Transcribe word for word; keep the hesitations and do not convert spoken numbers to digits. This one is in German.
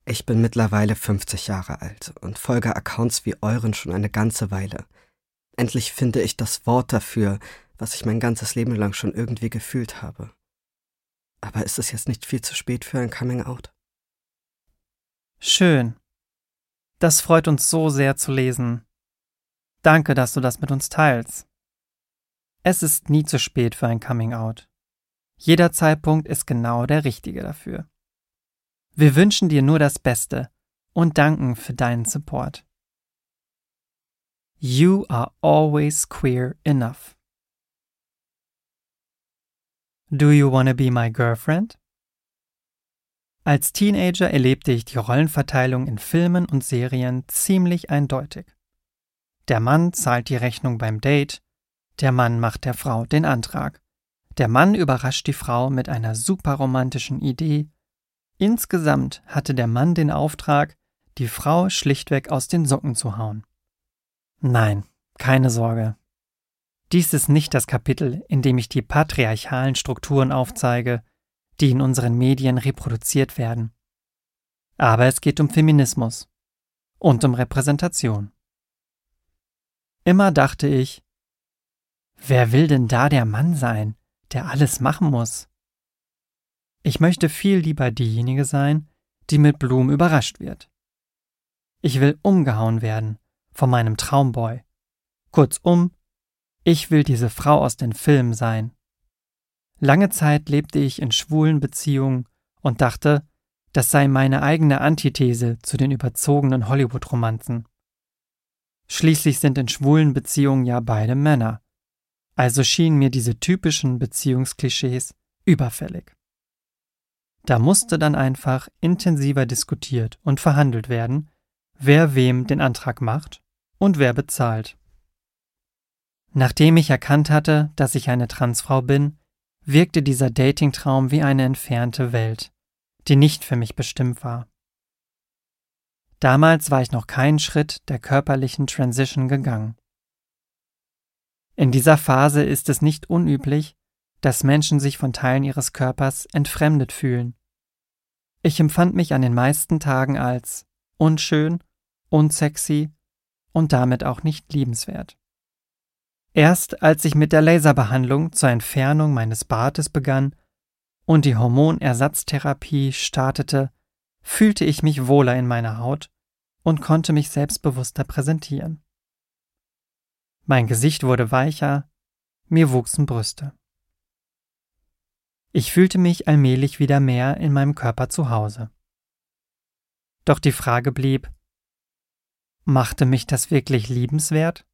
Ich bin mittlerweile fünfzig Jahre alt und folge Accounts wie euren schon eine ganze Weile. Endlich finde ich das Wort dafür, was ich mein ganzes Leben lang schon irgendwie gefühlt habe. Aber ist es jetzt nicht viel zu spät für ein Coming-out? Schön. Das freut uns so sehr zu lesen. Danke, dass du das mit uns teilst. Es ist nie zu spät für ein Coming-out. Jeder Zeitpunkt ist genau der richtige dafür. Wir wünschen dir nur das Beste und danken für deinen Support. You are always queer enough. Do you wanna be my girlfriend? Als Teenager erlebte ich die Rollenverteilung in Filmen und Serien ziemlich eindeutig. Der Mann zahlt die Rechnung beim Date, der Mann macht der Frau den Antrag, der Mann überrascht die Frau mit einer superromantischen Idee. Insgesamt hatte der Mann den Auftrag, die Frau schlichtweg aus den Socken zu hauen. Nein, keine Sorge. Dies ist nicht das Kapitel, in dem ich die patriarchalen Strukturen aufzeige, die in unseren Medien reproduziert werden. Aber es geht um Feminismus und um Repräsentation. Immer dachte ich, wer will denn da der Mann sein, der alles machen muss? Ich möchte viel lieber diejenige sein, die mit Blumen überrascht wird. Ich will umgehauen werden von meinem Traumboy. Kurzum, ich will diese Frau aus den Filmen sein. Lange Zeit lebte ich in schwulen Beziehungen und dachte, das sei meine eigene Antithese zu den überzogenen Hollywood-Romanzen. Schließlich sind in schwulen Beziehungen ja beide Männer, also schienen mir diese typischen Beziehungsklischees überfällig. Da musste dann einfach intensiver diskutiert und verhandelt werden, wer wem den Antrag macht und wer bezahlt. Nachdem ich erkannt hatte, dass ich eine Transfrau bin, wirkte dieser Datingtraum wie eine entfernte Welt, die nicht für mich bestimmt war. Damals war ich noch keinen Schritt der körperlichen Transition gegangen. In dieser Phase ist es nicht unüblich, dass Menschen sich von Teilen ihres Körpers entfremdet fühlen. Ich empfand mich an den meisten Tagen als unschön, unsexy und damit auch nicht liebenswert. Erst als ich mit der Laserbehandlung zur Entfernung meines Bartes begann und die Hormonersatztherapie startete, fühlte ich mich wohler in meiner Haut und konnte mich selbstbewusster präsentieren. Mein Gesicht wurde weicher, mir wuchsen Brüste. Ich fühlte mich allmählich wieder mehr in meinem Körper zu Hause. Doch die Frage blieb, machte mich das wirklich liebenswert?